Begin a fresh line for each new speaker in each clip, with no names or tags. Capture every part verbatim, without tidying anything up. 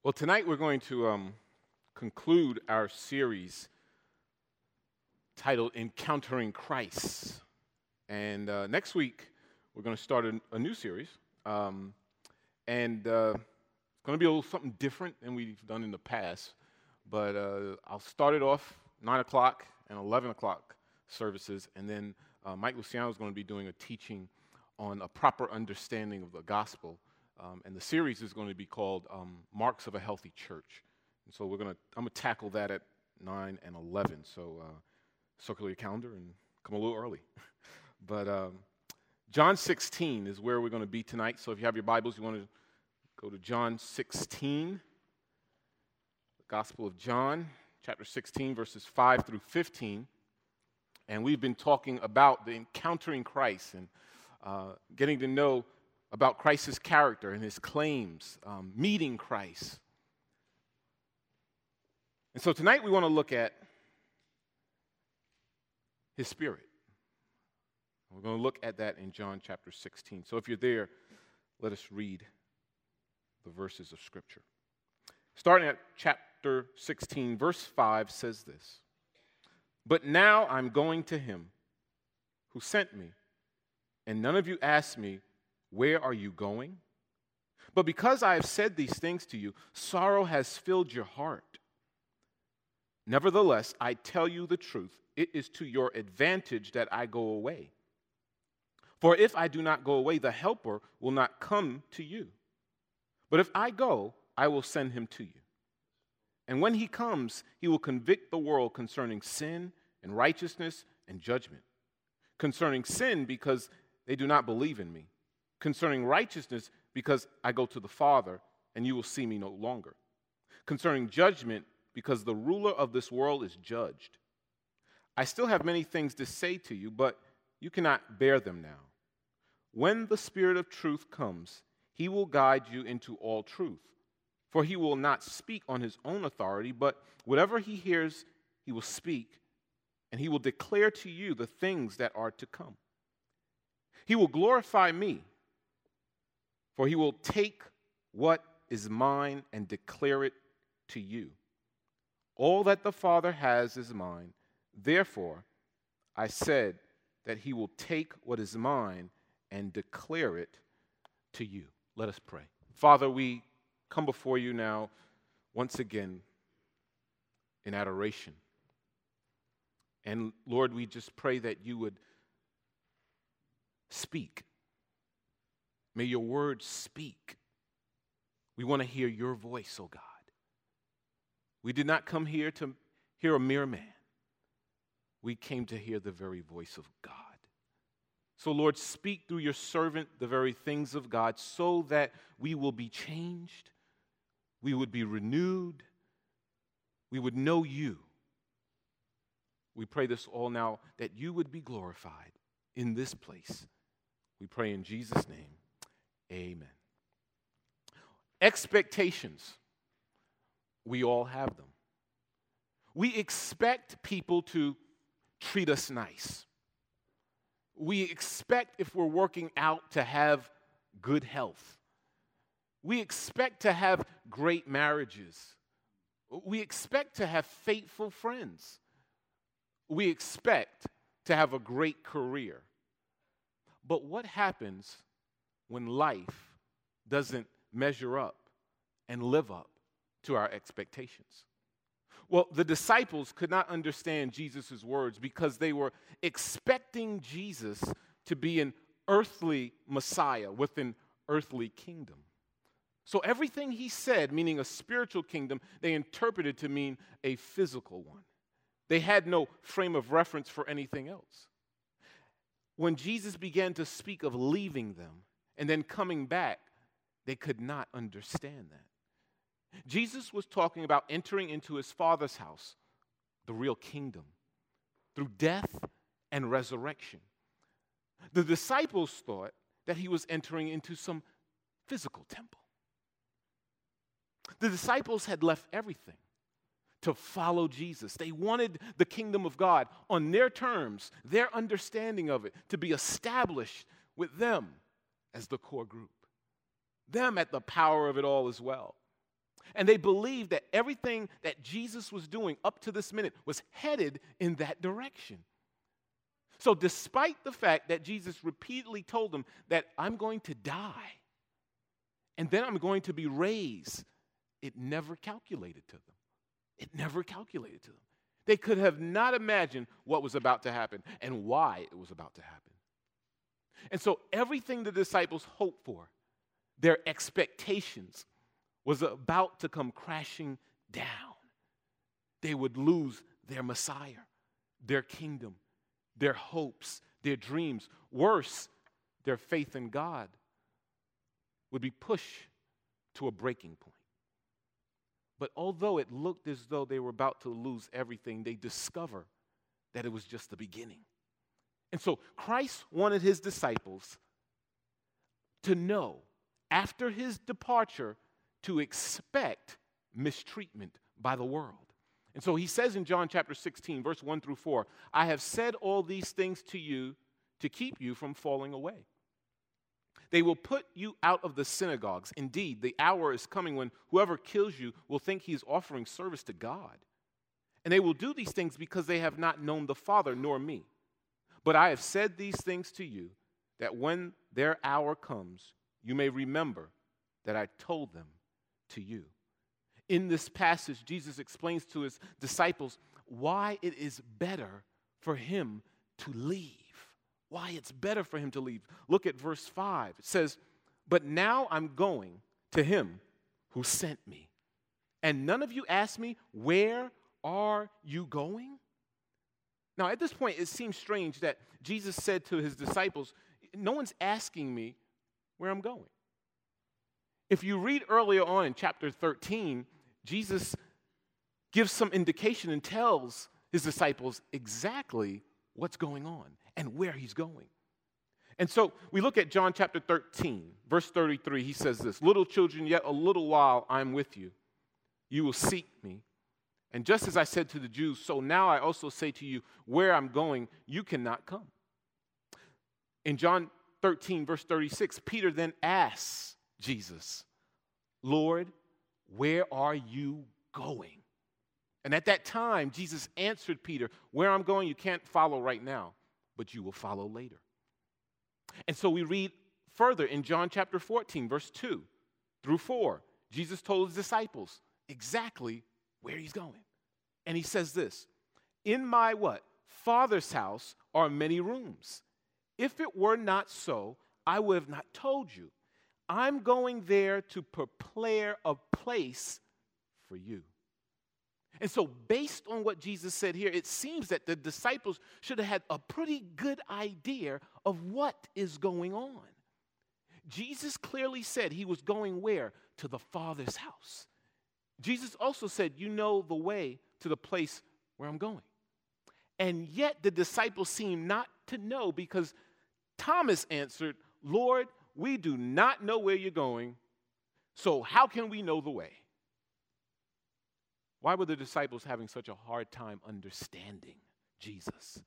Well, tonight we're going to um, conclude our series titled Encountering Christ. And uh, next week, we're going to start a, a new series. Um, and uh, it's going to be a little something different than we've done in the past. But uh, I'll start it off nine o'clock and eleven o'clock services. And then uh, Mike Luciano is going to be doing a teaching on a proper understanding of the gospel. Um, and the series is going to be called um, Marks of a Healthy Church. And so we're going to, I'm going to tackle that at nine and eleven. So uh, circle your calendar and come a little early. but um, John sixteen is where we're going to be tonight. So if you have your Bibles, you want to go to John sixteen, the Gospel of John, chapter sixteen, verses five through fifteen. And we've been talking about the encountering Christ and uh, getting to know about Christ's character and his claims, um, meeting Christ. And so tonight we want to look at his Spirit. We're going to look at that in John chapter sixteen. So if you're there, let us read the verses of Scripture. Starting at chapter sixteen, verse five says this: "But now I'm going to him who sent me, and none of you asked me, 'Where are you going?' But because I have said these things to you, sorrow has filled your heart. Nevertheless, I tell you the truth, it is to your advantage that I go away. For if I do not go away, the Helper will not come to you. But if I go, I will send him to you. And when he comes, he will convict the world concerning sin and righteousness and judgment. Concerning sin, because they do not believe in me. Concerning righteousness, because I go to the Father, and you will see me no longer. Concerning judgment, because the ruler of this world is judged. I still have many things to say to you, but you cannot bear them now. When the Spirit of truth comes, he will guide you into all truth. For he will not speak on his own authority, but whatever he hears, he will speak, and he will declare to you the things that are to come. He will glorify me, for he will take what is mine and declare it to you. All that the Father has is mine. Therefore, I said that he will take what is mine and declare it to you." Let us pray. Father, we come before you now once again in adoration. And Lord, we just pray that you would speak. May your words speak. We want to hear your voice, oh God. We did not come here to hear a mere man. We came to hear the very voice of God. So Lord, speak through your servant the very things of God so that we will be changed, we would be renewed, we would know you. We pray this all now that you would be glorified in this place. We pray in Jesus' name. Amen. Expectations. We all have them. We expect people to treat us nice. We expect, if we're working out, to have good health. We expect to have great marriages. We expect to have faithful friends. We expect to have a great career. But what happens when life doesn't measure up and live up to our expectations? Well, the disciples could not understand Jesus' words because they were expecting Jesus to be an earthly Messiah with an earthly kingdom. So everything he said, meaning a spiritual kingdom, they interpreted to mean a physical one. They had no frame of reference for anything else. When Jesus began to speak of leaving them and then coming back, they could not understand that. Jesus was talking about entering into his Father's house, the real kingdom, through death and resurrection. The disciples thought that he was entering into some physical temple. The disciples had left everything to follow Jesus. They wanted the kingdom of God on their terms, their understanding of it, to be established with them as the core group. Them at the power of it all as well. And they believed that everything that Jesus was doing up to this minute was headed in that direction. So despite the fact that Jesus repeatedly told them that I'm going to die and then I'm going to be raised, it never calculated to them. It never calculated to them. They could have not imagined what was about to happen and why it was about to happen. And so everything the disciples hoped for, their expectations, was about to come crashing down. They would lose their Messiah, their kingdom, their hopes, their dreams. Worse, their faith in God would be pushed to a breaking point. But although it looked as though they were about to lose everything, they discover that it was just the beginning. And so Christ wanted his disciples to know, after his departure, to expect mistreatment by the world. And so he says in John chapter sixteen, verse one through four, I have said all these things to you to keep you from falling away. They will put you out of the synagogues. Indeed, the hour is coming when whoever kills you will think he is offering service to God. And they will do these things because they have not known the Father nor me. But I have said these things to you, that when their hour comes, you may remember that I told them to you. In this passage, Jesus explains to his disciples why it is better for him to leave. Why it's better for him to leave. Look at verse five. It says, but now I'm going to him who sent me. And none of you ask me, where are you going? Now, at this point, it seems strange that Jesus said to his disciples, no one's asking me where I'm going. If you read earlier on in chapter thirteen, Jesus gives some indication and tells his disciples exactly what's going on and where he's going. And so we look at John chapter thirteen, verse thirty-three. He says this, little children, yet a little while I'm with you. You will seek me. And just as I said to the Jews, so now I also say to you, where I'm going, you cannot come. In John thirteen, verse thirty-six, Peter then asks Jesus, Lord, where are you going? And at that time, Jesus answered Peter, where I'm going, you can't follow right now, but you will follow later. And so we read further in John chapter fourteen, verse two through four. Jesus told his disciples exactly where he's going. And he says this, in my what? Father's house are many rooms. If it were not so, I would have not told you. I'm going there to prepare a place for you. And so based on what Jesus said here, it seems that the disciples should have had a pretty good idea of what is going on. Jesus clearly said he was going where? To the Father's house. Jesus also said, you know the way to the place where I'm going. And yet the disciples seem not to know, because Thomas answered, Lord, we do not know where you're going, so how can we know the way? Why were the disciples having such a hard time understanding Jesus?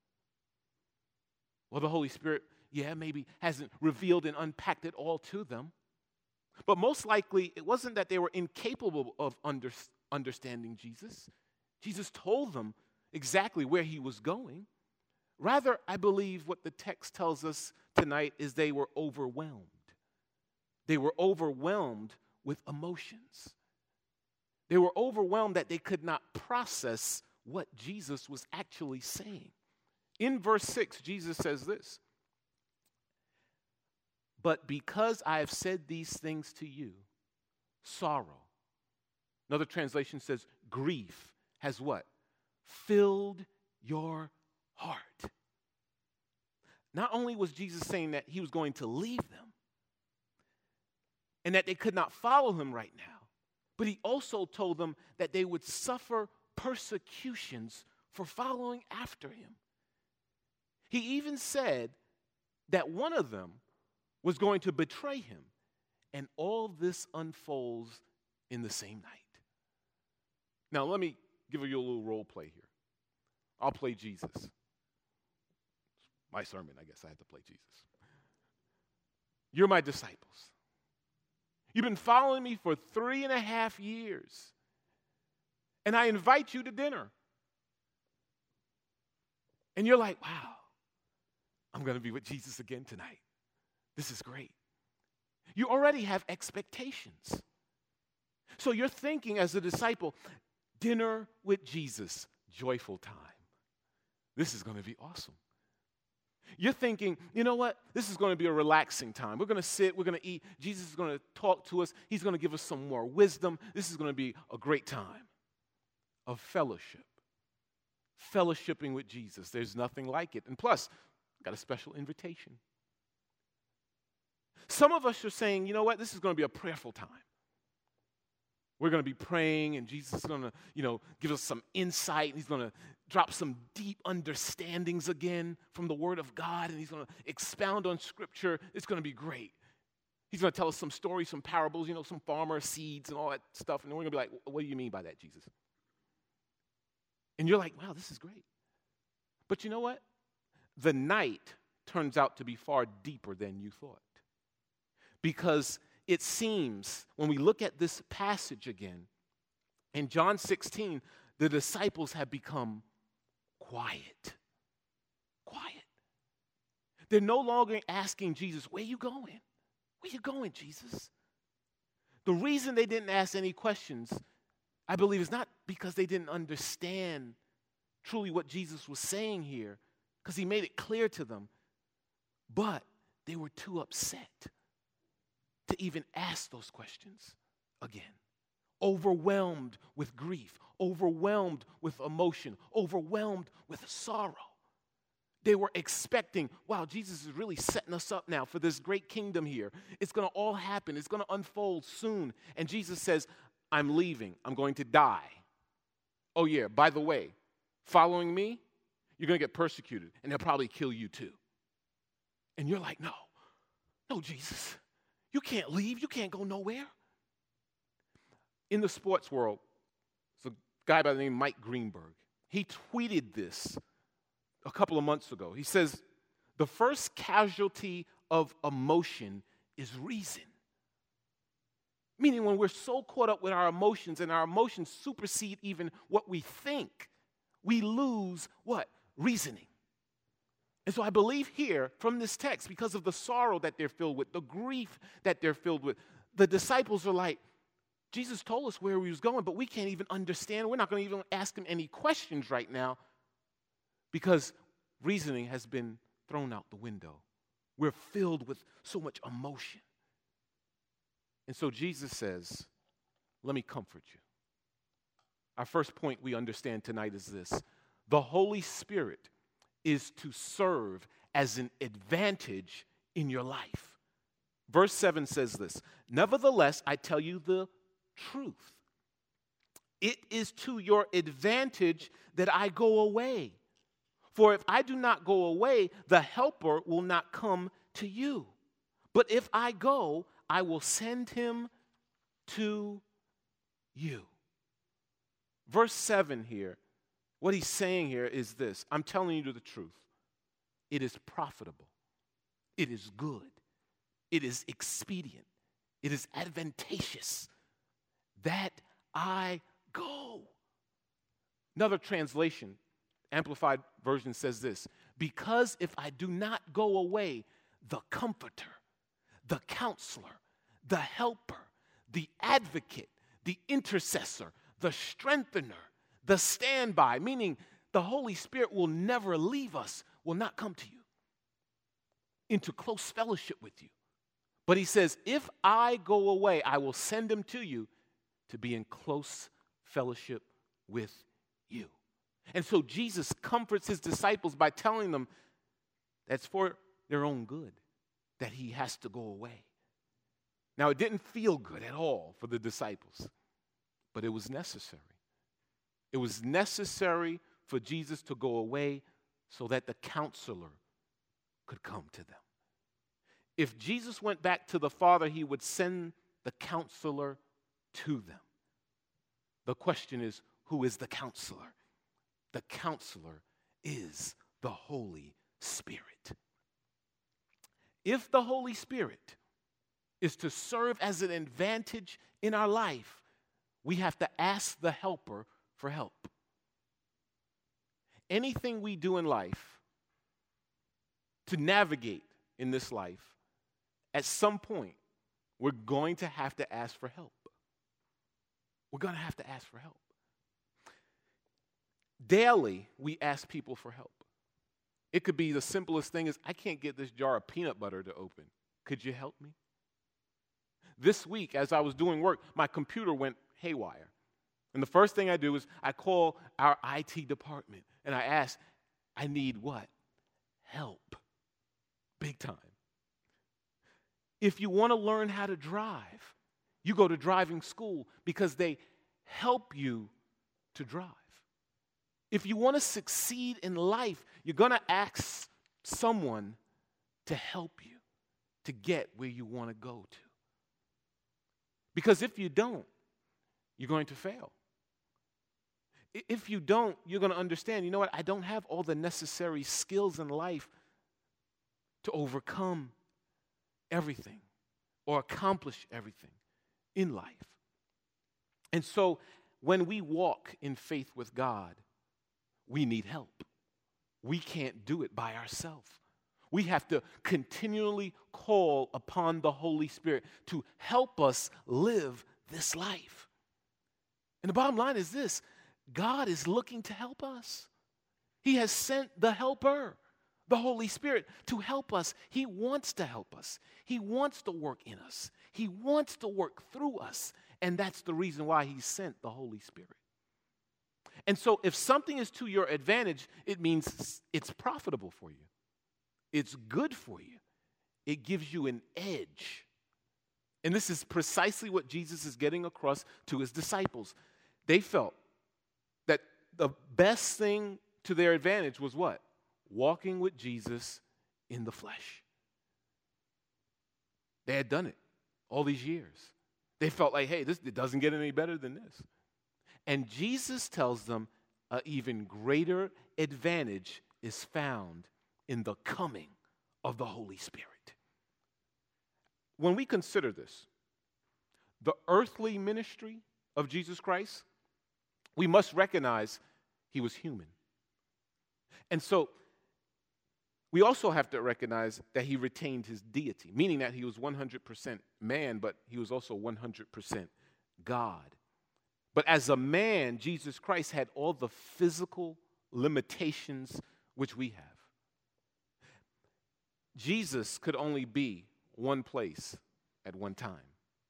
Well, the Holy Spirit, yeah, maybe hasn't revealed and unpacked it all to them. But most likely, it wasn't that they were incapable of under, understanding Jesus. Jesus told them exactly where he was going. Rather, I believe what the text tells us tonight is they were overwhelmed. They were overwhelmed with emotions. They were overwhelmed that they could not process what Jesus was actually saying. In verse six, Jesus says this, but because I have said these things to you, sorrow. Another translation says grief has what? Filled your heart. Not only was Jesus saying that he was going to leave them and that they could not follow him right now, but he also told them that they would suffer persecutions for following after him. He even said that one of them was going to betray him, and all this unfolds in the same night. Now, let me give you a little role play here. I'll play Jesus. My sermon, I guess I had to play Jesus. You're my disciples. You've been following me for three and a half years. And I invite you to dinner. And you're like, wow, I'm going to be with Jesus again tonight. This is great. You already have expectations. So you're thinking as a disciple, dinner with Jesus, joyful time. This is going to be awesome. You're thinking, you know what? This is going to be a relaxing time. We're going to sit, we're going to eat. Jesus is going to talk to us. He's going to give us some more wisdom. This is going to be a great time of fellowship. Fellowshipping with Jesus. There's nothing like it. And plus, got a special invitation. Some of us are saying, you know what? This is going to be a prayerful time. We're going to be praying, and Jesus is going to, you know, give us some insight. And he's going to drop some deep understandings again from the Word of God, and he's going to expound on Scripture. It's going to be great. He's going to tell us some stories, some parables, you know, some farmer seeds and all that stuff. And we're going to be like, what do you mean by that, Jesus? And you're like, wow, this is great. But you know what? The night turns out to be far deeper than you thought. Because it seems, when we look at this passage again, in John sixteen, the disciples have become quiet. Quiet. They're no longer asking Jesus, where are you going? Where are you going, Jesus? The reason they didn't ask any questions, I believe, is not because they didn't understand truly what Jesus was saying here, because he made it clear to them, but they were too upset to even ask those questions again. Overwhelmed with grief, overwhelmed with emotion, overwhelmed with sorrow. They were expecting, wow, Jesus is really setting us up now for this great kingdom here. It's going to all happen. It's going to unfold soon. And Jesus says, I'm leaving. I'm going to die. Oh, yeah, by the way, following me, you're going to get persecuted, and they'll probably kill you too. And you're like, no, no, Jesus. You can't leave. You can't go nowhere. In the sports world, there's a guy by the name of Mike Greenberg. He tweeted this a couple of months ago. He says, the first casualty of emotion is reason. Meaning when we're so caught up with our emotions and our emotions supersede even what we think, we lose what? Reasoning. And so I believe here from this text, because of the sorrow that they're filled with, the grief that they're filled with, the disciples are like, Jesus told us where he was going, but we can't even understand. We're not going to even ask him any questions right now because reasoning has been thrown out the window. We're filled with so much emotion. And so Jesus says, let me comfort you. Our first point we understand tonight is this. The Holy Spirit is to serve as an advantage in your life. Verse seven says this, nevertheless, I tell you the truth. It is to your advantage that I go away. For if I do not go away, the Helper will not come to you. But if I go, I will send him to you. Verse seven here, what he's saying here is this. I'm telling you the truth. It is profitable. It is good. It is expedient. It is advantageous that I go. Another translation, Amplified Version, says this. Because if I do not go away, the Comforter, the Counselor, the Helper, the Advocate, the Intercessor, the Strengthener, the standby, meaning the Holy Spirit will never leave us, will not come to you into close fellowship with you. But he says, if I go away, I will send him to you to be in close fellowship with you. And so Jesus comforts his disciples by telling them that's for their own good, that he has to go away. Now, it didn't feel good at all for the disciples, but it was necessary. It was necessary for Jesus to go away so that the counselor could come to them. If Jesus went back to the Father, he would send the counselor to them. The question is, who is the counselor? The counselor is the Holy Spirit. If the Holy Spirit is to serve as an advantage in our life, we have to ask the helper for help. Anything we do in life to navigate in this life, at some point, we're going to have to ask for help. We're going to have to ask for help. Daily, we ask people for help. It could be the simplest thing is, I can't get this jar of peanut butter to open. Could you help me? This week, as I was doing work, my computer went haywire. And the first thing I do is I call our I T department and I ask, I need what? Help. Big time. If you want to learn how to drive, you go to driving school because they help you to drive. If you want to succeed in life, you're going to ask someone to help you to get where you want to go to. Because if you don't, you're going to fail. If you don't, you're going to understand, you know what, I don't have all the necessary skills in life to overcome everything or accomplish everything in life. And so when we walk in faith with God, we need help. We can't do it by ourselves. We have to continually call upon the Holy Spirit to help us live this life. And the bottom line is this: God is looking to help us. He has sent the helper, the Holy Spirit, to help us. He wants to help us. He wants to work in us. He wants to work through us. And that's the reason why He sent the Holy Spirit. And so if something is to your advantage, it means it's profitable for you. It's good for you. It gives you an edge. And this is precisely what Jesus is getting across to His disciples. They felt that the best thing to their advantage was what? Walking with Jesus in the flesh. They had done it all these years. They felt like, hey, this it doesn't get any better than this. And Jesus tells them an even greater advantage is found in the coming of the Holy Spirit. When we consider this, the earthly ministry of Jesus Christ, we must recognize He was human. And so we also have to recognize that He retained His deity, meaning that He was one hundred percent man, but He was also one hundred percent God. But as a man, Jesus Christ had all the physical limitations which we have. Jesus could only be one place at one time.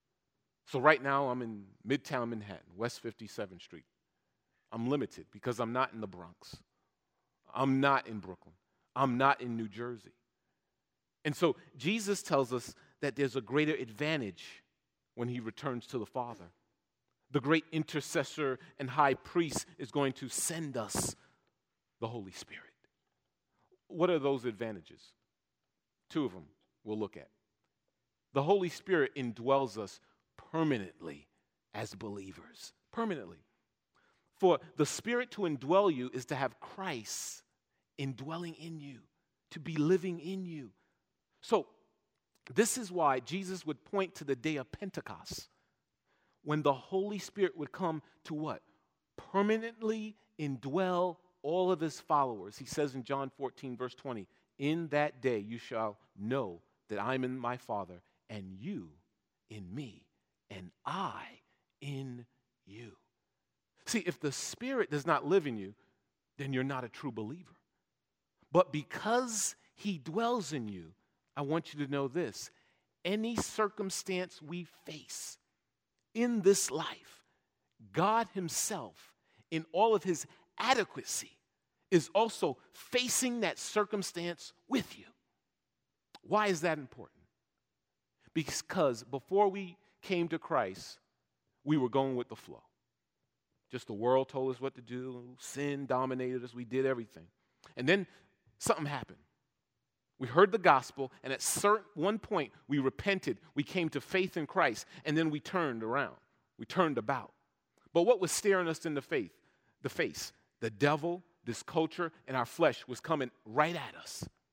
So right now I'm in Midtown Manhattan, West fifty-seventh Street. I'm limited because I'm not in the Bronx. I'm not in Brooklyn. I'm not in New Jersey. And so Jesus tells us that there's a greater advantage when He returns to the Father. The great intercessor and high priest is going to send us the Holy Spirit. What are those advantages? Two of them we'll look at. The Holy Spirit indwells us permanently as believers. Permanently. For the Spirit to indwell you is to have Christ indwelling in you, to be living in you. So, this is why Jesus would point to the day of Pentecost, when the Holy Spirit would come to what? Permanently indwell all of His followers. He says in John fourteen, verse twenty, in that day you shall know that I'm in my Father, and you in me, and I in you. See, if the Spirit does not live in you, then you're not a true believer. But because He dwells in you, I want you to know this: any circumstance we face in this life, God Himself, in all of His adequacy, is also facing that circumstance with you. Why is that important? Because before we came to Christ, we were going with the flow. Just the world told us what to do. Sin dominated us. We did everything. And then something happened. We heard the gospel, and at certain one point, we repented. We came to faith in Christ, and then we turned around. We turned about. But what was staring us in the faith? The face? The devil, this culture, and our flesh was coming right at us.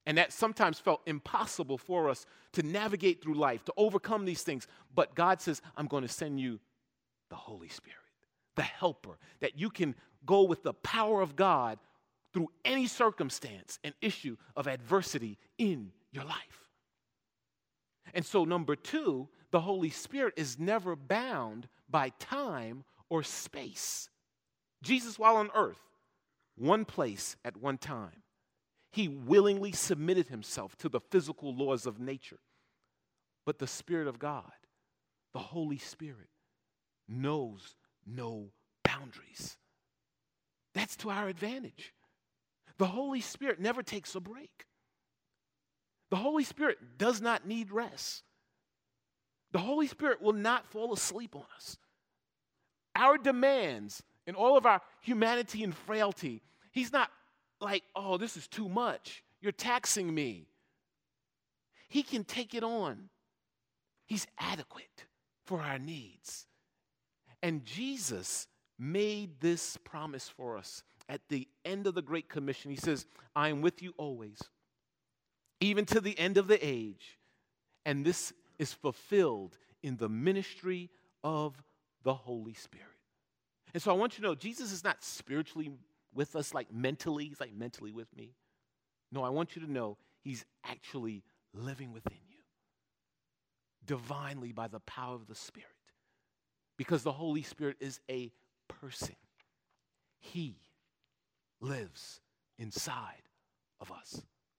And that sometimes felt impossible for us to navigate through life, to overcome these things. But God says, I'm going to send you the Holy Spirit, the helper, that you can go with the power of God through any circumstance and issue of adversity in your life. And so, number two, the Holy Spirit is never bound by time or space. Jesus, while on earth, one place at one time, he willingly submitted himself to the physical laws of nature. But the Spirit of God, the Holy Spirit, knows no boundaries. That's to our advantage. The Holy Spirit never takes a break. The Holy Spirit does not need rest. The Holy Spirit will not fall asleep on us. Our demands in all of our humanity and frailty, he's not like, oh, this is too much. You're taxing me. He can take it on. He's adequate for our needs. And Jesus made this promise for us at the end of the Great Commission. He says, I am with you always, even to the end of the age. And this is fulfilled in the ministry of the Holy Spirit. And so I want you to know, Jesus is not spiritually with us, like mentally. He's like mentally with me. No, I want you to know he's actually living within you, divinely by the power of the Spirit. Because the Holy Spirit is a person. He lives inside of us.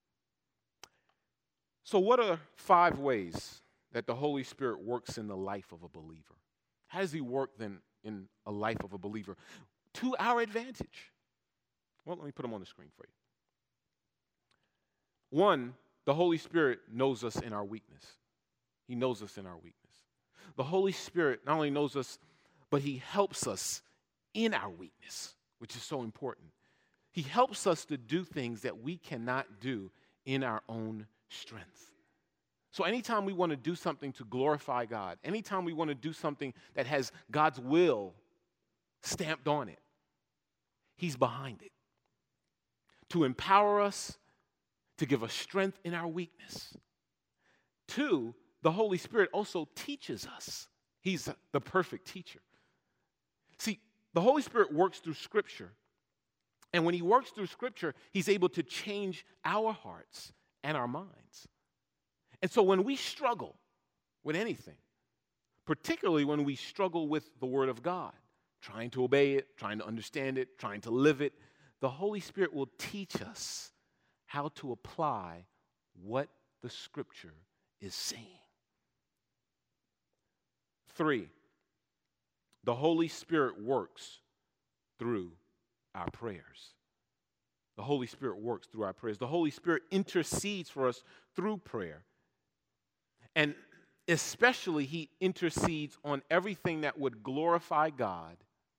So what are five ways that the Holy Spirit works in the life of a believer? How does he work then in a life of a believer? To our advantage. Well, let me put them on the screen for you. One, the Holy Spirit knows us in our weakness. He knows us in our weakness. The Holy Spirit not only knows us, but he helps us in our weakness, which is so important. He helps us to do things that we cannot do in our own strength. So anytime we want to do something to glorify God, anytime we want to do something that has God's will stamped on it, he's behind it. To empower us, to give us strength in our weakness. Two, the Holy Spirit also teaches us. He's the perfect teacher. See, the Holy Spirit works through Scripture. And when he works through Scripture, he's able to change our hearts and our minds. And so when we struggle with anything, particularly when we struggle with the Word of God, trying to obey it, trying to understand it, trying to live it, the Holy Spirit will teach us how to apply what the Scripture is saying. Three, the Holy Spirit works through our prayers. The Holy Spirit works through our prayers. The Holy Spirit intercedes for us through prayer. And especially, he intercedes on everything that would glorify God,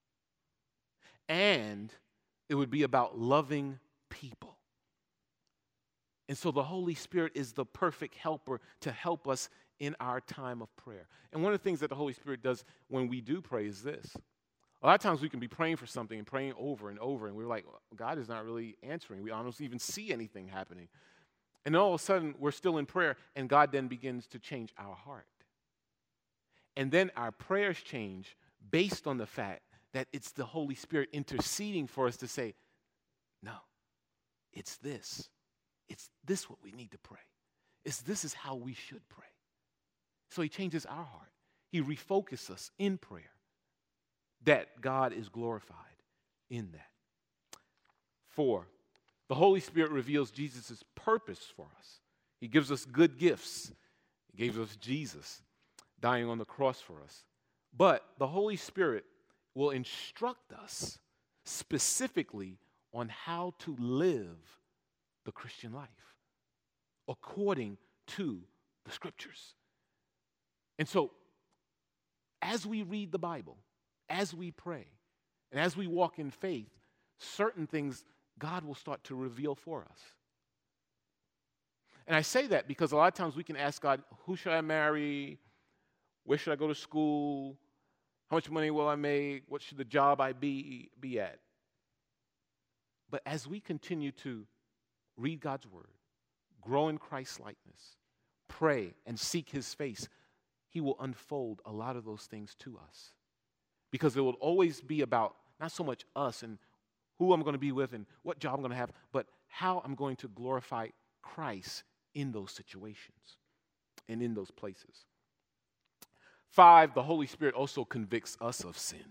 and it would be about loving people. And so the Holy Spirit is the perfect helper to help us in our time of prayer. And one of the things that the Holy Spirit does when we do pray is this. A lot of times we can be praying for something and praying over and over, and we're like, God is not really answering. We don't even see anything happening. And then all of a sudden, we're still in prayer, and God then begins to change our heart. And then our prayers change based on the fact that it's the Holy Spirit interceding for us to say, no, it's this. It's this what we need to pray. It's this is how we should pray. So he changes our heart. He refocuses us in prayer that God is glorified in that. Four, the Holy Spirit reveals Jesus' purpose for us. He gives us good gifts. He gave us Jesus dying on the cross for us. But the Holy Spirit will instruct us specifically on how to live the Christian life according to the Scriptures. And so, as we read the Bible, as we pray, and as we walk in faith, certain things God will start to reveal for us. And I say that because a lot of times we can ask God, who should I marry? Where should I go to school? How much money will I make? What should the job I be, be at? But as we continue to read God's word, grow in Christ's likeness, pray, and seek his face, he will unfold a lot of those things to us. Because it will always be about not so much us and who I'm going to be with and what job I'm going to have, but how I'm going to glorify Christ in those situations and in those places. Five, the Holy Spirit also convicts us of sin.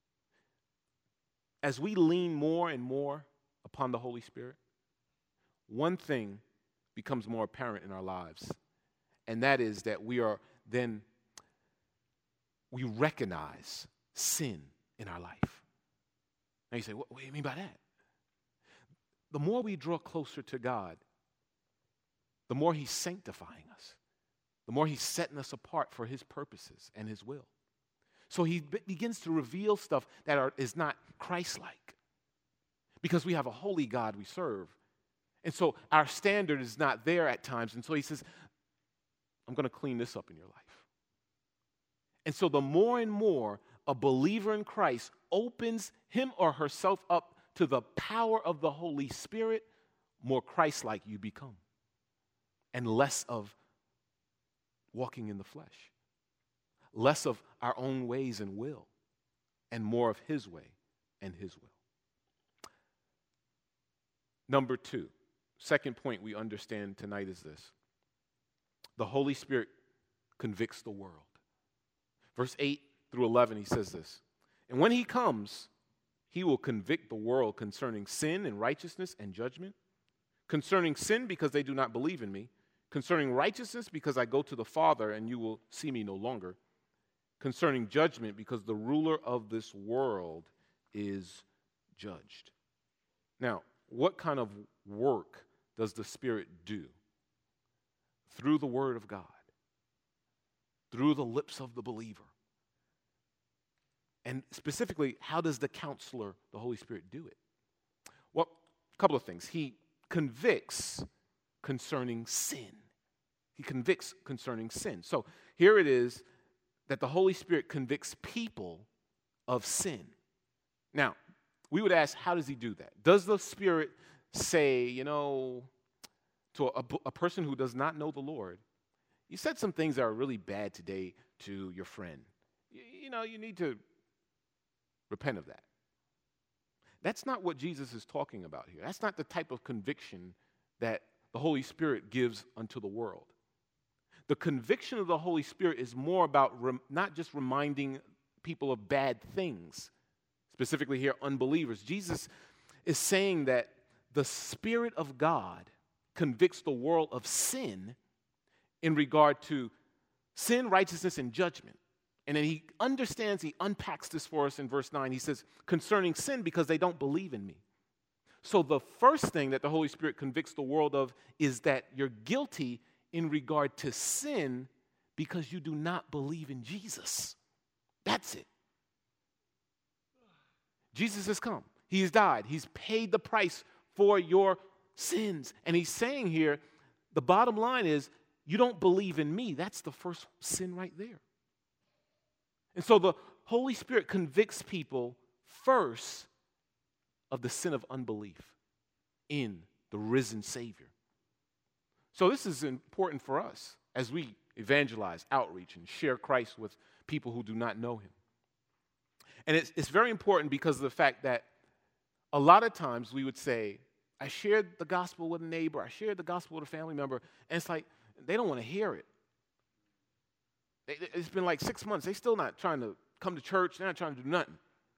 As we lean more and more upon the Holy Spirit, one thing becomes more apparent in our lives, and that is that we are then, we recognize sin in our life. Now you say, what, what do you mean by that? The more we draw closer to God, the more he's sanctifying us, the more he's setting us apart for his purposes and his will. So he be- begins to reveal stuff that are, is not Christ-like, because we have a holy God we serve. And so our standard is not there at times. And so he says, I'm going to clean this up in your life. And so the more and more a believer in Christ opens him or herself up to the power of the Holy Spirit, more Christ-like you become, and less of walking in the flesh, less of our own ways and will, and more of his way and his will. Number two, second point we understand tonight is this: the Holy Spirit convicts the world. Verse eight through eleven, he says this: and when he comes, he will convict the world concerning sin and righteousness and judgment. Concerning sin, because they do not believe in me. Concerning righteousness, because I go to the Father and you will see me no longer. Concerning judgment, because the ruler of this world is judged. Now, what kind of work does the Spirit do? Through the Word of God, through the lips of the believer. And specifically, how does the counselor, the Holy Spirit, do it? Well, a couple of things. He convicts concerning sin. He convicts concerning sin. So here it is that the Holy Spirit convicts people of sin. Now, we would ask, how does he do that? Does the Spirit say, you know, to a, a person who does not know the Lord, you said some things that are really bad today to your friend. You, you know, you need to repent of that. That's not what Jesus is talking about here. That's not the type of conviction that the Holy Spirit gives unto the world. The conviction of the Holy Spirit is more about rem- not just reminding people of bad things, specifically here, unbelievers. Jesus is saying that the Spirit of God convicts the world of sin in regard to sin, righteousness, and judgment. And then he understands, he unpacks this for us in verse nine. He says, concerning sin, because they don't believe in me. So the first thing that the Holy Spirit convicts the world of is that you're guilty in regard to sin because you do not believe in Jesus. That's it. Jesus has come. He has died. He's paid the price for your sins. And he's saying here, the bottom line is, you don't believe in me. That's the first sin right there. And so the Holy Spirit convicts people first of the sin of unbelief in the risen Savior. So this is important for us as we evangelize, outreach, and share Christ with people who do not know him. And it's, it's very important because of the fact that a lot of times we would say, I shared the gospel with a neighbor, I shared the gospel with a family member, and it's like, they don't want to hear it. It's been like six months. They're still not trying to come to church. They're not trying to do nothing.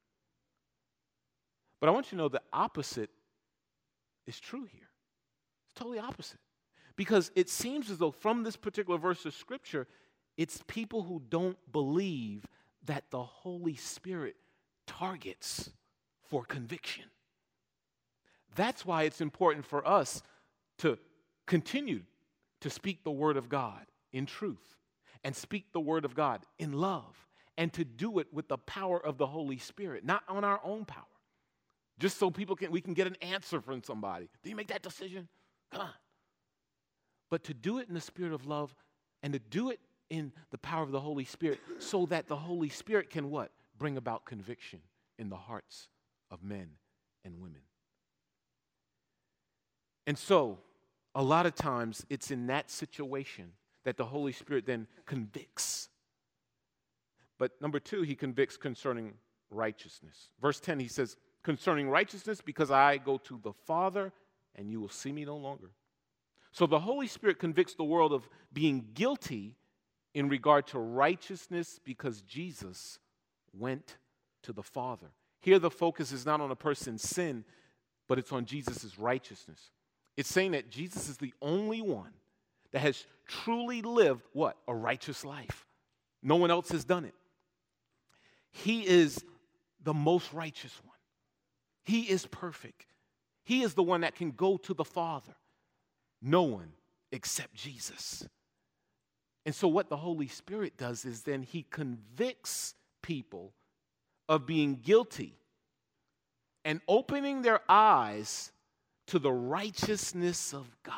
But I want you to know the opposite is true here. It's totally opposite. Because it seems as though from this particular verse of Scripture, it's people who don't believe that the Holy Spirit targets for conviction. That's why it's important for us to continue to speak the Word of God in truth and speak the Word of God in love and to do it with the power of the Holy Spirit, not on our own power, just so people can we can get an answer from somebody. Do you make that decision? Come on. But to do it in the spirit of love and to do it in the power of the Holy Spirit so that the Holy Spirit can what? Bring about conviction in the hearts of men and women. And so, a lot of times it's in that situation that the Holy Spirit then convicts. But number two, he convicts concerning righteousness. Verse ten, he says, concerning righteousness, because I go to the Father and you will see me no longer. So the Holy Spirit convicts the world of being guilty in regard to righteousness because Jesus went to the Father. Here the focus is not on a person's sin, but it's on Jesus' righteousness. It's saying that Jesus is the only one that has truly lived, what? A righteous life. No one else has done it. He is the most righteous one. He is perfect. He is the one that can go to the Father. No one except Jesus. And so what the Holy Spirit does is then he convicts people of being guilty and opening their eyes to the righteousness of God.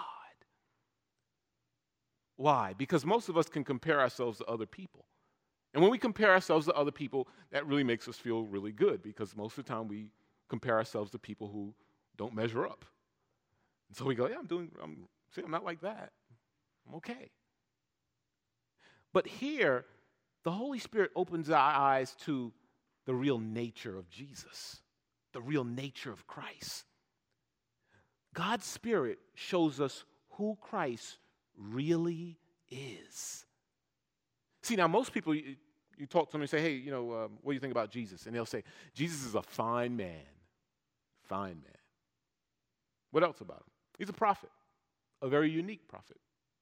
Why? Because most of us can compare ourselves to other people. And when we compare ourselves to other people, that really makes us feel really good because most of the time we compare ourselves to people who don't measure up. And so we go, yeah, I'm doing, I'm, see, I'm not like that. I'm okay. But here, the Holy Spirit opens our eyes to the real nature of Jesus, the real nature of Christ. God's Spirit shows us who Christ really is. See, now most people, you, you talk to them and say, hey, you know, um, what do you think about Jesus? And they'll say, Jesus is a fine man, fine man. What else about him? He's a prophet, a very unique prophet.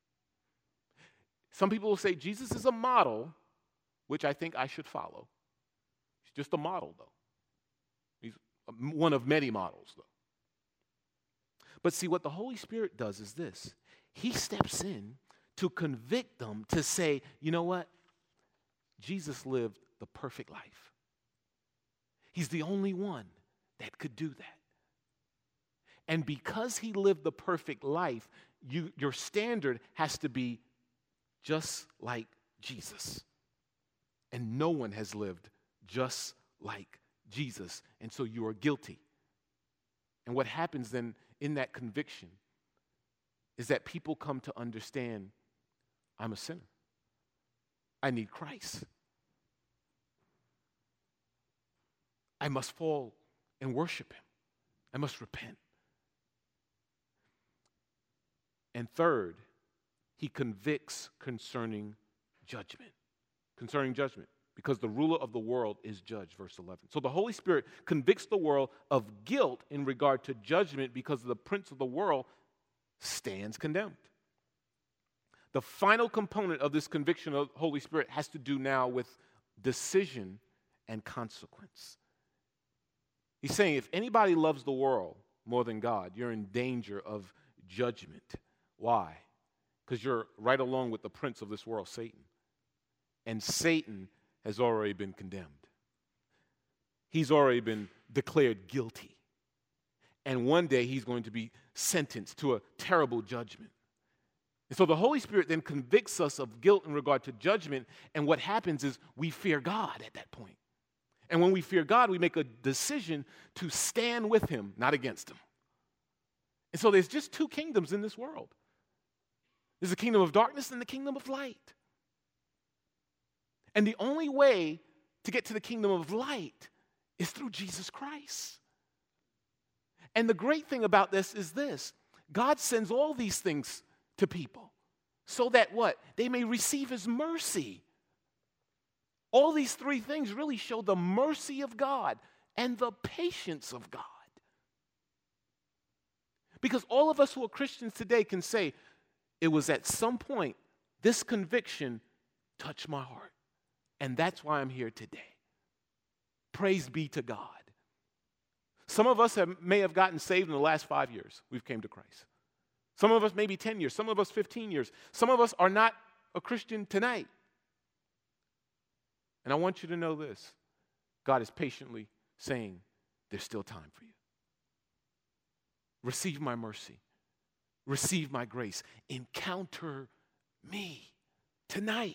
Some people will say Jesus is a model, which I think I should follow. He's just a model, though. He's one of many models, though. But see, what the Holy Spirit does is this. He steps in to convict them, to say, you know what? Jesus lived the perfect life. He's the only one that could do that. And because he lived the perfect life, you, your standard has to be just like Jesus. And no one has lived just like Jesus. And so you are guilty. And what happens then in that conviction is that people come to understand, I'm a sinner. I need Christ. I must fall and worship him. I must repent. And third, he convicts concerning judgment. Concerning judgment. Because the ruler of the world is judged, verse eleven. So the Holy Spirit convicts the world of guilt in regard to judgment because the prince of the world stands condemned. The final component of this conviction of the Holy Spirit has to do now with decision and consequence. He's saying if anybody loves the world more than God, you're in danger of judgment. Why? Because you're right along with the prince of this world, Satan. And Satan has already been condemned. He's already been declared guilty. And one day he's going to be sentenced to a terrible judgment. And so the Holy Spirit then convicts us of guilt in regard to judgment. And what happens is we fear God at that point. And when we fear God, we make a decision to stand with him, not against him. And so there's just two kingdoms in this world. There's the kingdom of darkness and the kingdom of light. And the only way to get to the kingdom of light is through Jesus Christ. And the great thing about this is this. God sends all these things to people so that what? They may receive his mercy. All these three things really show the mercy of God and the patience of God. Because all of us who are Christians today can say, it was at some point this conviction touched my heart. And that's why I'm here today. Praise be to God. Some of us have, may have gotten saved in the last five years. We've came to Christ. Some of us maybe ten years. Some of us fifteen years. Some of us are not a Christian tonight. And I want you to know this. God is patiently saying, there's still time for you. Receive my mercy. Receive my grace. Encounter me tonight.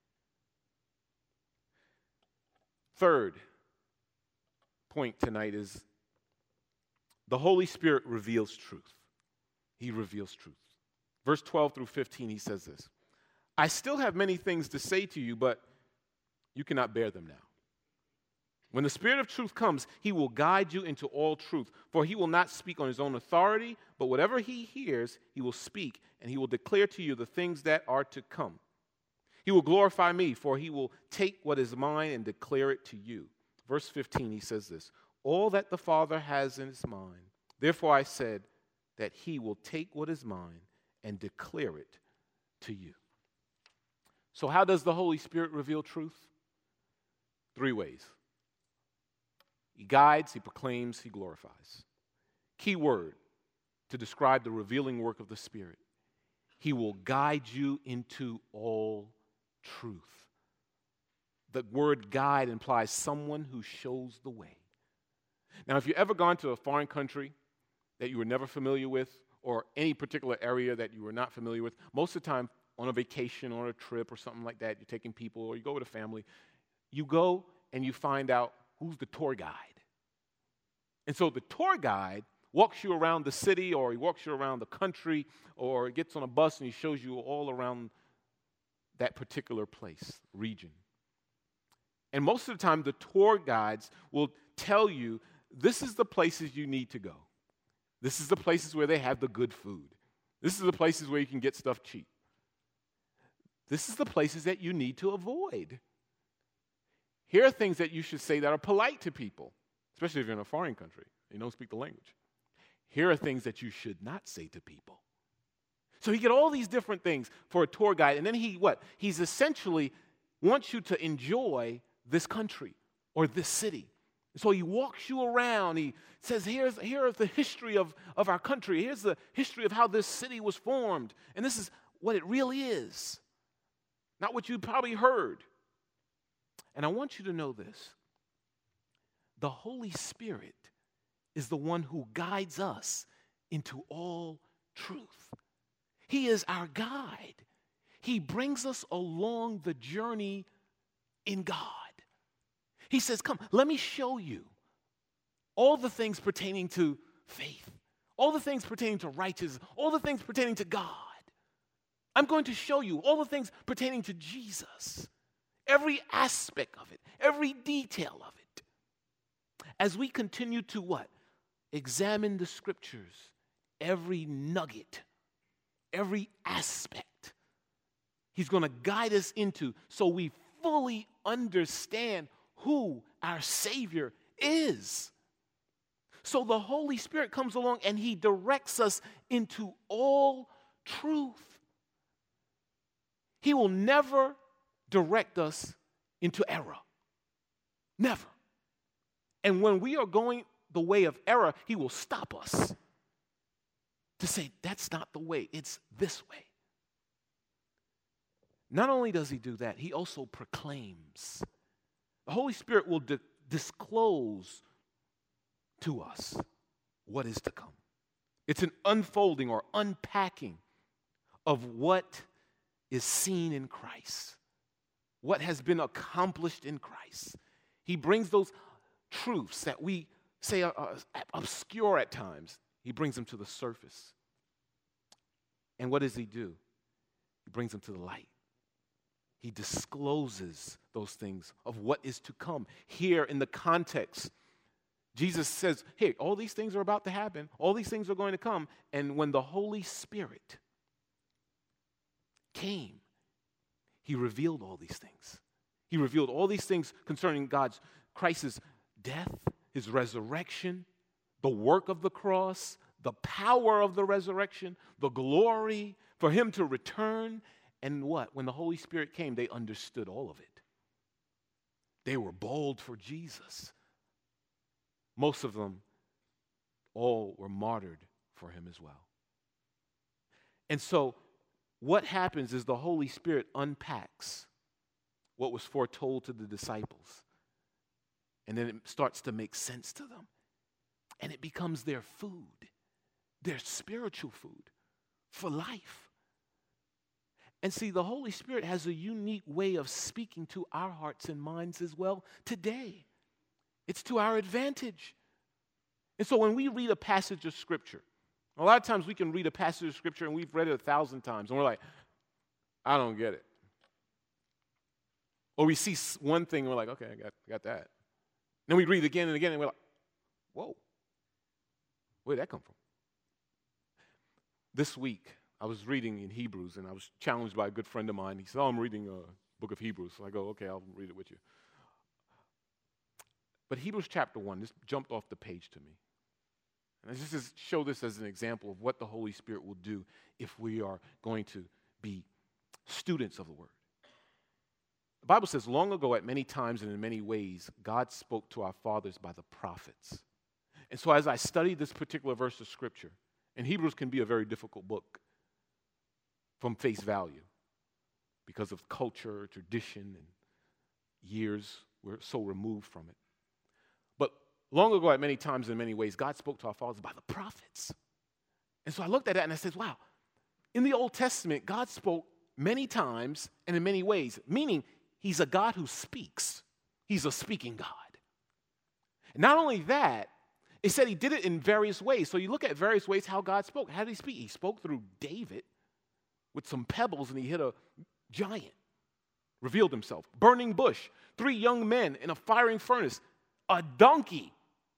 Third point tonight is the Holy Spirit reveals truth. He reveals truth. Verse twelve through fifteen, he says this. I still have many things to say to you, but you cannot bear them now. When the Spirit of truth comes, he will guide you into all truth, for he will not speak on his own authority, but whatever he hears, he will speak, and he will declare to you the things that are to come. He will glorify me, for he will take what is mine and declare it to you. Verse fifteen, he says this, all that the Father has in his mind, therefore I said that he will take what is mine and declare it to you. So how does the Holy Spirit reveal truth? Three ways. He guides, he proclaims, he glorifies. Key word to describe the revealing work of the Spirit. He will guide you into all truth. The word guide implies someone who shows the way. Now, if you've ever gone to a foreign country that you were never familiar with, or any particular area that you were not familiar with, most of the time on a vacation or a trip or something like that, you're taking people or you go with a family, you go and you find out who's the tour guide. And so the tour guide walks you around the city, or he walks you around the country, or he gets on a bus and he shows you all around that particular place, region. And most of the time, the tour guides will tell you, this is the places you need to go. This is the places where they have the good food. This is the places where you can get stuff cheap. This is the places that you need to avoid. Here are things that you should say that are polite to people, especially if you're in a foreign country and you don't speak the language. Here are things that you should not say to people. So you get all these different things for a tour guide, and then he, what? He's essentially wants you to enjoy this country or this city. So he walks you around. He says, here's, here is the history of, of our country. Here's the history of how this city was formed. And this is what it really is, not what you probably heard. And I want you to know this. The Holy Spirit is the one who guides us into all truth. He is our guide. He brings us along the journey in God. He says, come, let me show you all the things pertaining to faith, all the things pertaining to righteousness, all the things pertaining to God. I'm going to show you all the things pertaining to Jesus, every aspect of it, every detail of it. As we continue to what? Examine the scriptures, every nugget, every aspect, he's going to guide us into so we fully understand who our Savior is. So the Holy Spirit comes along and he directs us into all truth. He will never direct us into error. Never. And when we are going the way of error, he will stop us to say, that's not the way, it's this way. Not only does he do that, he also proclaims. The Holy Spirit will di- disclose to us what is to come. It's an unfolding or unpacking of what is seen in Christ, what has been accomplished in Christ. He brings those truths that we say are, are obscure at times. He brings them to the surface. And what does he do? He brings them to the light. He discloses those things of what is to come. Here in the context, Jesus says, hey, all these things are about to happen. All these things are going to come. And when the Holy Spirit came, he revealed all these things. He revealed all these things concerning God's, Christ's death, his resurrection, the work of the cross, the power of the resurrection, the glory for him to return. And what? When the Holy Spirit came, they understood all of it. They were bold for Jesus. Most of them, all were martyred for him as well. And so what happens is the Holy Spirit unpacks what was foretold to the disciples. And then it starts to make sense to them. And it becomes their food, their spiritual food for life. And see, the Holy Spirit has a unique way of speaking to our hearts and minds as well today. It's to our advantage. And so when we read a passage of Scripture, A lot of times we can read a passage of Scripture and we've read it a thousand times, and we're like, I don't get it. Or we see one thing and we're like, okay, I got, got that. Then we read it again and again and we're like, whoa, where'd that come from? This week, I was reading in Hebrews, and I was challenged by a good friend of mine. He said, oh, I'm reading a book of Hebrews. So I go, okay, I'll read it with you. But Hebrews chapter one, this jumped off the page to me. And I just to show this as an example of what the Holy Spirit will do if we are going to be students of the Word. The Bible says, long ago, at many times and in many ways, God spoke to our fathers by the prophets. And so as I studied this particular verse of Scripture, and Hebrews can be a very difficult book from face value because of culture, tradition, and years we're so removed from it. But long ago, at many times and in many ways, God spoke to our fathers by the prophets. And so I looked at that and I said, wow, in the Old Testament, God spoke many times and in many ways, meaning He's a God who speaks. He's a speaking God. And not only that, it said He did it in various ways. So you look at various ways how God spoke. How did He speak? He spoke through David with some pebbles and he hit a giant, revealed Himself. Burning bush, three young men in a firing furnace, a donkey.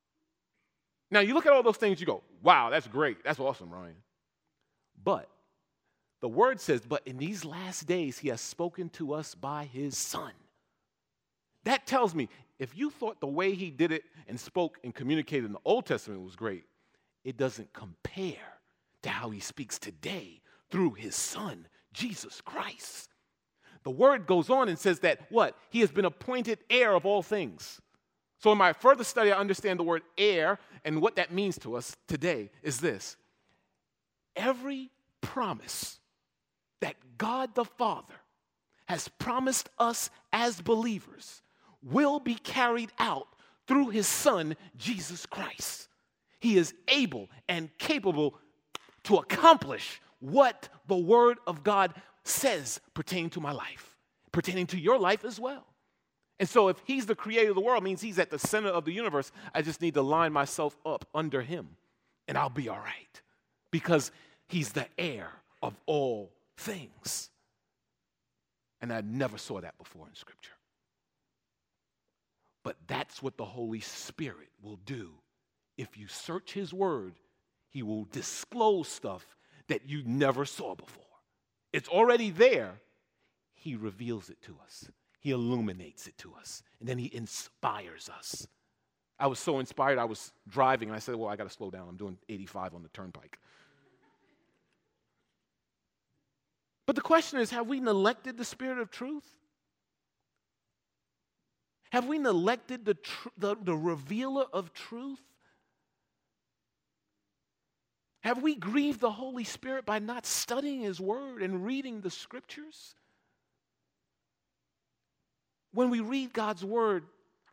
Now you look at all those things, you go, wow, that's great. That's awesome, Ryan. But the Word says, but in these last days He has spoken to us by His Son. That tells me, if you thought the way He did it and spoke and communicated in the Old Testament was great, it doesn't compare to how He speaks today through His Son, Jesus Christ. The Word goes on and says that, what? He has been appointed heir of all things. So in my further study, I understand the word heir, and what that means to us today is this. Every promise that God the Father has promised us as believers will be carried out through His Son, Jesus Christ. He is able and capable to accomplish what the Word of God says pertaining to my life, pertaining to your life as well. And so if He's the creator of the world, it means He's at the center of the universe. I just need to line myself up under Him, and I'll be all right, because He's the heir of all things. And I never saw that before in Scripture. But that's what the Holy Spirit will do. If you search His Word, He will disclose stuff that you never saw before. It's already there. He reveals it to us. He illuminates it to us. And then He inspires us. I was so inspired, I was driving, and I said, well, I got to slow down. I'm doing eighty-five on the turnpike. But the question is, have we neglected the Spirit of truth? Have we neglected the, tr- the, the revealer of truth? Have we grieved the Holy Spirit by not studying His Word and reading the Scriptures? When we read God's Word,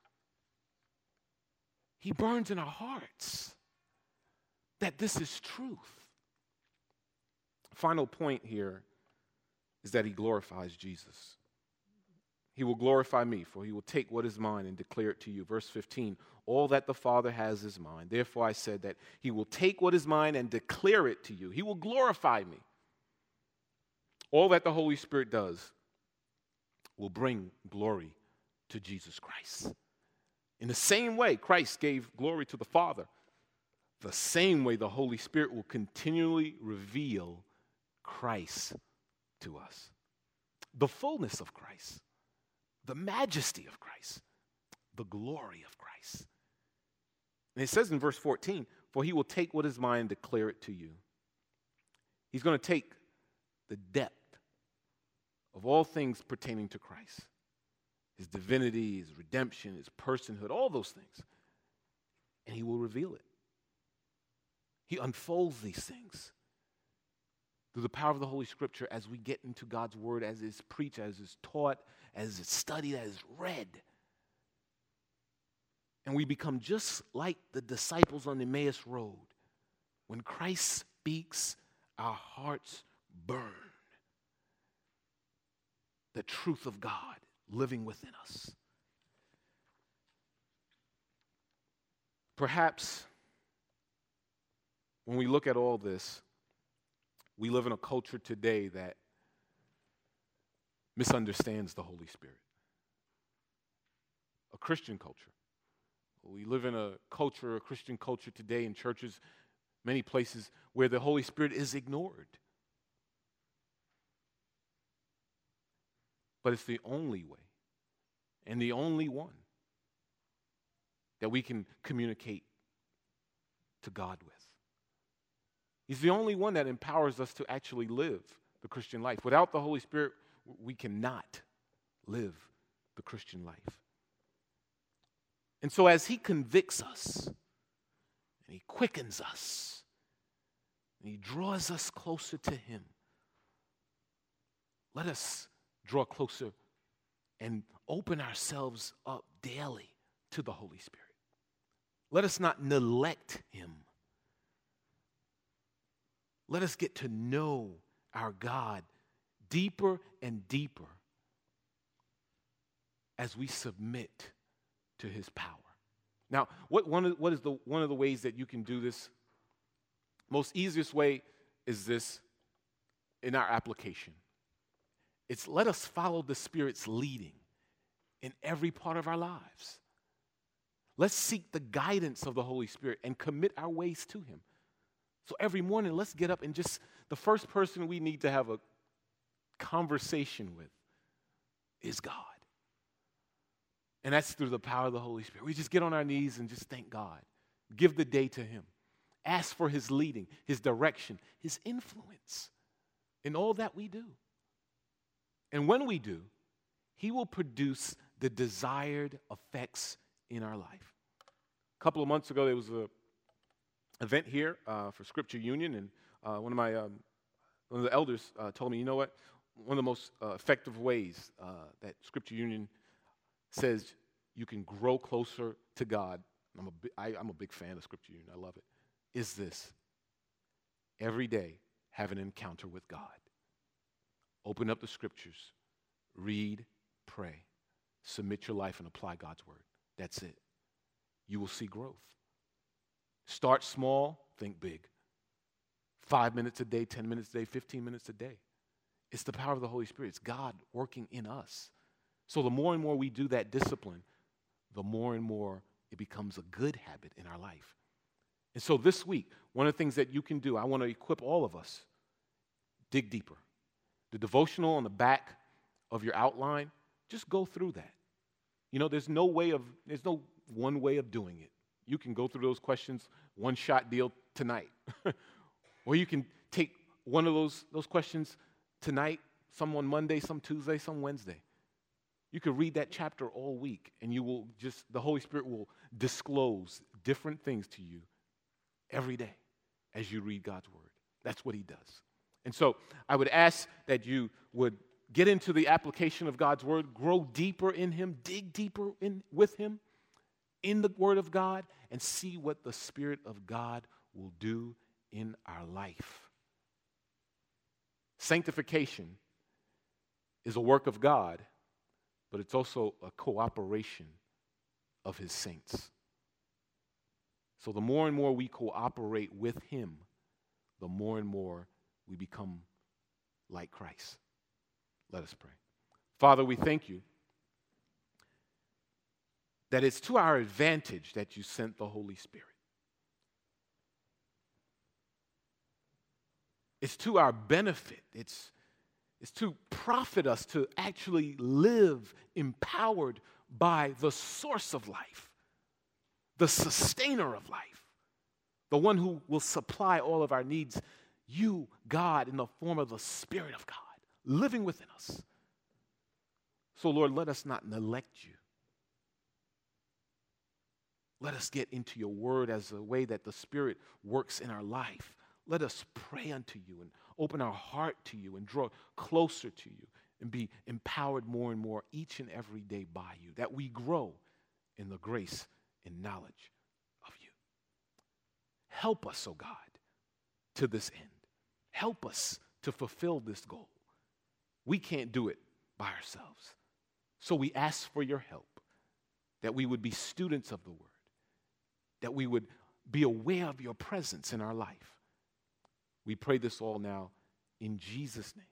He burns in our hearts that this is truth. Final point here is that He glorifies Jesus. He will glorify me, for He will take what is mine and declare it to you. Verse fifteen, all that the Father has is mine. Therefore I said that He will take what is mine and declare it to you. He will glorify me. All that the Holy Spirit does will bring glory to Jesus Christ. In the same way Christ gave glory to the Father, the same way the Holy Spirit will continually reveal Christ to us. The fullness of Christ, the majesty of Christ, the glory of Christ. And it says in verse fourteen, for He will take what is mine and declare it to you. He's going to take the depth of all things pertaining to Christ. His divinity, His redemption, His personhood, all those things. And He will reveal it. He unfolds these things through the power of the Holy Scripture as we get into God's Word, as it's preached, as it's taught, as it's studied, as it's read. And we become just like the disciples on the Emmaus Road. When Christ speaks, our hearts burn. The truth of God living within us. Perhaps when we look at all this, we live in a culture today that misunderstands the Holy Spirit. A Christian culture. We live in a culture, a Christian culture today in churches, many places where the Holy Spirit is ignored. But it's the only way and the only one that we can communicate to God with. He's the only one that empowers us to actually live the Christian life. Without the Holy Spirit, we cannot live the Christian life. And so as he convicts us, and he quickens us, and he draws us closer to him, let us draw closer and open ourselves up daily to the Holy Spirit. Let us not neglect him. Let us get to know our God deeper and deeper as we submit to his power. Now, what, one, of, what is the, one of the ways that you can do this? Most easiest way is this in our application. It's let us follow the Spirit's leading in every part of our lives. Let's seek the guidance of the Holy Spirit and commit our ways to him. So every morning, let's get up and just, the first person we need to have a conversation with is God. And that's through the power of the Holy Spirit. We just get on our knees and just thank God. Give the day to him. Ask for his leading, his direction, his influence in all that we do. And when we do, he will produce the desired effects in our life. A couple of months ago, there was an event here uh, for Scripture Union, and uh, one of my um, one of the elders uh, told me, you know what? One of the most uh, effective ways uh, that Scripture Union says you can grow closer to God. I'm a bi- I, I'm a big fan of Scripture Union. I love it. Is this every day have an encounter with God? Open up the Scriptures, read, pray, submit your life, and apply God's word. That's it. You will see growth. Start small, think big. Five minutes a day, ten minutes a day, fifteen minutes a day. It's the power of the Holy Spirit. It's God working in us. So the more and more we do that discipline, the more and more it becomes a good habit in our life. And so this week, one of the things that you can do, I want to equip all of us, dig deeper. The devotional on the back of your outline, just go through that. You know, there's no way of, there's no one way of doing it. You can go through those questions, one-shot deal tonight. Or you can take one of those, those questions tonight, some on Monday, some Tuesday, some Wednesday. You could read that chapter all week, and you will just, the Holy Spirit will disclose different things to you every day as you read God's word. That's what he does. And so I would ask that you would get into the application of God's word, grow deeper in him, dig deeper in with him, in the word of God, and see what the Spirit of God will do in our life. Sanctification is a work of God, but it's also a cooperation of his saints. So the more and more we cooperate with him, the more and more we become like Christ. Let us pray. Father, we thank you that it's to our advantage that you sent the Holy Spirit. It's to our benefit. It's, it's to profit us to actually live empowered by the source of life, the sustainer of life, the one who will supply all of our needs, you, God, in the form of the Spirit of God, living within us. So, Lord, let us not neglect you. Let us get into your word as a way that the Spirit works in our life. Let us pray unto you and open our heart to you and draw closer to you and be empowered more and more each and every day by you, that we grow in the grace and knowledge of you. Help us, oh God, to this end. Help us to fulfill this goal. We can't do it by ourselves. So we ask for your help, that we would be students of the word, that we would be aware of your presence in our life, We pray this all now in Jesus' name.